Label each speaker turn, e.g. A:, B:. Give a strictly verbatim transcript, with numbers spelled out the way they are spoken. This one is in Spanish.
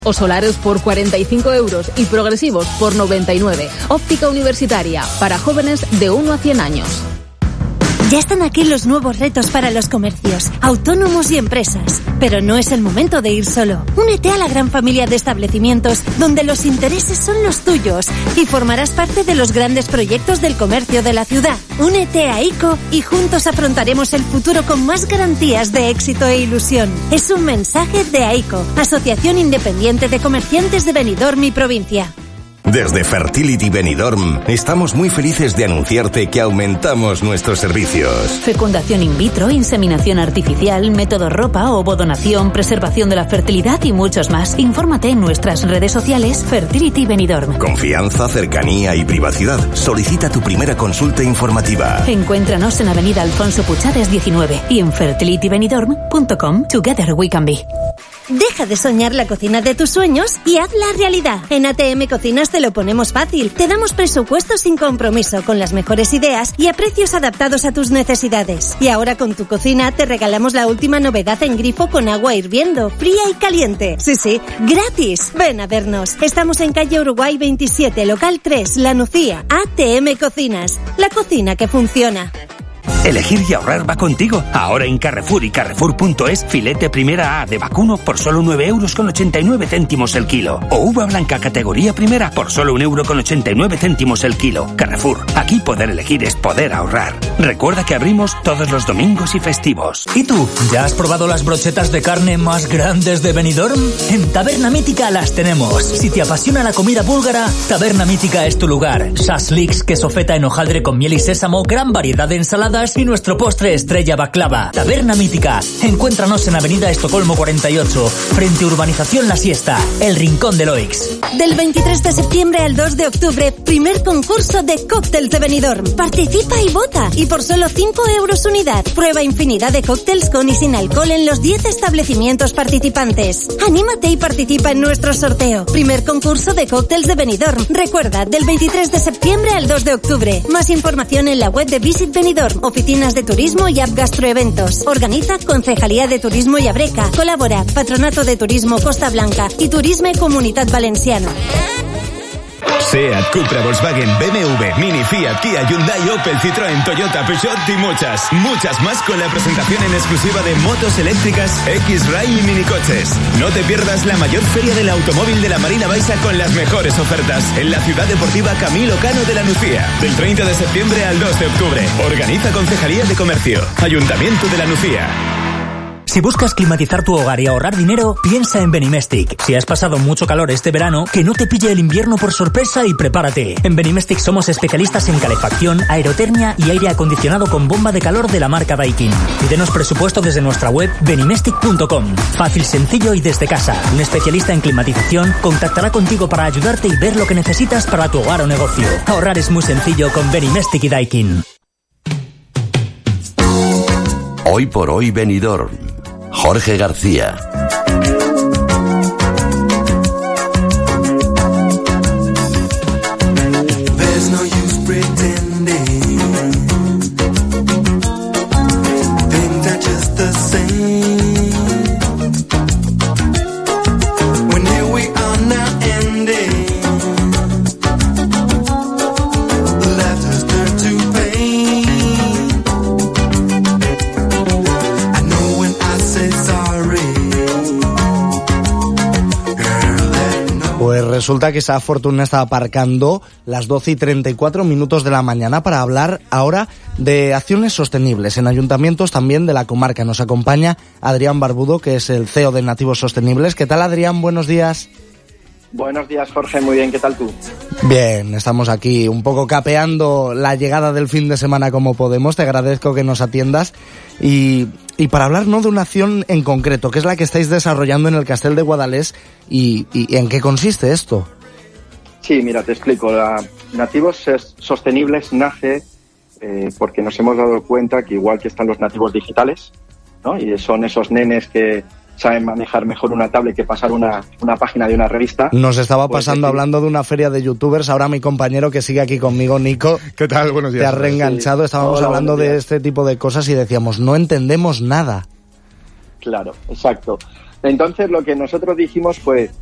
A: O solares por cuarenta y cinco euros y progresivos por noventa y nueve. Óptica Universitaria, para jóvenes de uno a cien años.
B: Ya están aquí los nuevos retos para los comercios, autónomos y empresas. Pero no es el momento de ir solo. Únete a la gran familia de establecimientos donde los intereses son los tuyos y formarás parte de los grandes proyectos del comercio de la ciudad. Únete a ICO y juntos afrontaremos el futuro con más garantías de éxito e ilusión. Es un mensaje de AICO, Asociación Independiente de Comerciantes de Benidorm y Provincia.
C: Desde Fertility Benidorm estamos muy felices de anunciarte que aumentamos nuestros servicios.
D: Fecundación in vitro, inseminación artificial, método ropa, ovodonación, preservación de la fertilidad y muchos más. Infórmate en nuestras redes sociales Fertility Benidorm.
C: Confianza, cercanía y privacidad. Solicita tu primera consulta informativa.
D: Encuéntranos en Avenida Alfonso Puchades diecinueve y en fertility benidorm punto com. Together we can be.
B: Deja de soñar la cocina de tus sueños y hazla realidad. En A T M Cocinas te lo ponemos fácil. Te damos presupuesto sin compromiso, con las mejores ideas y a precios adaptados a tus necesidades. Y ahora con tu cocina te regalamos la última novedad en grifo con agua hirviendo, fría y caliente. Sí, sí, gratis. Ven a vernos. Estamos en calle Uruguay veintisiete, local tres, La Nucía. A T M Cocinas, la cocina que funciona.
E: Elegir y ahorrar va contigo. Ahora en Carrefour y Carrefour punto es, filete primera A de vacuno por solo nueve euros con ochenta y nueve céntimos el kilo. O uva blanca categoría primera por solo un euro con ochenta y nueve céntimos el kilo. Carrefour, aquí poder elegir es poder ahorrar. Recuerda que abrimos todos los domingos y festivos.
F: ¿Y tú? ¿Ya has probado las brochetas de carne más grandes de Benidorm? En Taberna Mítica las tenemos. Si te apasiona la comida búlgara, Taberna Mítica es tu lugar. Shashliks, queso feta en hojaldre con miel y sésamo, gran variedad de ensaladas y nuestro postre estrella baklava. Taberna Mítica. Encuéntranos en Avenida Estocolmo cuarenta y ocho, frente a Urbanización La Siesta, el Rincón de Loix.
B: Del veintitrés de septiembre al dos de octubre, primer concurso de cócteles de Benidorm. Participa y vota. Y por solo cinco euros unidad, prueba infinidad de cócteles con y sin alcohol en los diez establecimientos participantes. Anímate y participa en nuestro sorteo. Primer concurso de cócteles de Benidorm. Recuerda, del veintitrés de septiembre al dos de octubre. Más información en la web de Visit Benidorm, oficinas de turismo y app gastroeventos. Organiza Concejalía de Turismo y Abreca. Colabora Patronato de Turismo Costa Blanca y Turisme Comunitat Valenciana.
G: SEAT, Cupra, Volkswagen, B M W, Mini, Fiat, Kia, Hyundai, Opel, Citroën, Toyota, Peugeot y muchas, muchas más con la presentación en exclusiva de motos eléctricas, X-Ray y minicoches. No te pierdas la mayor feria del automóvil de la Marina Baixa con las mejores ofertas en la Ciudad Deportiva Camilo Cano de la Nucía. Del treinta de septiembre al dos de octubre. Organiza Concejalía de Comercio. Ayuntamiento de la Nucía.
F: Si buscas climatizar tu hogar y ahorrar dinero, piensa en Benimestic. Si has pasado mucho calor este verano, que no te pille el invierno por sorpresa y prepárate. En Benimestic somos especialistas en calefacción, aerotermia y aire acondicionado con bomba de calor de la marca Daikin. Pídenos presupuesto desde nuestra web benimestic punto com. Fácil, sencillo y desde casa. Un especialista en climatización contactará contigo para ayudarte y ver lo que necesitas para tu hogar o negocio. Ahorrar es muy sencillo con Benimestic y Daikin.
C: Hoy por hoy Benidorm. Jorge García.
H: Resulta que esa fortuna está aparcando las doce y treinta y cuatro minutos de la mañana para hablar ahora de acciones sostenibles en ayuntamientos también de la comarca. Nos acompaña Adrián Barbudo, que es el C E O de Nativos Sostenibles. ¿Qué tal, Adrián? Buenos días.
I: Buenos días, Jorge. Muy bien. ¿Qué tal tú?
H: Bien, estamos aquí un poco capeando la llegada del fin de semana como podemos. Te agradezco que nos atiendas. Y, y para hablar no de una acción en concreto, que es la que estáis desarrollando en el Castell de Guadalest, y, y ¿en qué consiste esto?
I: Sí, mira, te explico. La Nativos Sostenibles nace eh, porque nos hemos dado cuenta que igual que están los nativos digitales, ¿no? Y son esos nenes que saben manejar mejor una tablet que pasar una, una página de una revista.
H: Nos estaba pues pasando aquí, hablando de una feria de youtubers, ahora mi compañero que sigue aquí conmigo, Nico.
J: ¿Qué tal? Buenos días.
H: Te has reenganchado, sí. Estábamos Hola, hablando de este tipo de cosas y decíamos, no entendemos nada.
I: Claro, exacto. Entonces lo que nosotros dijimos fue,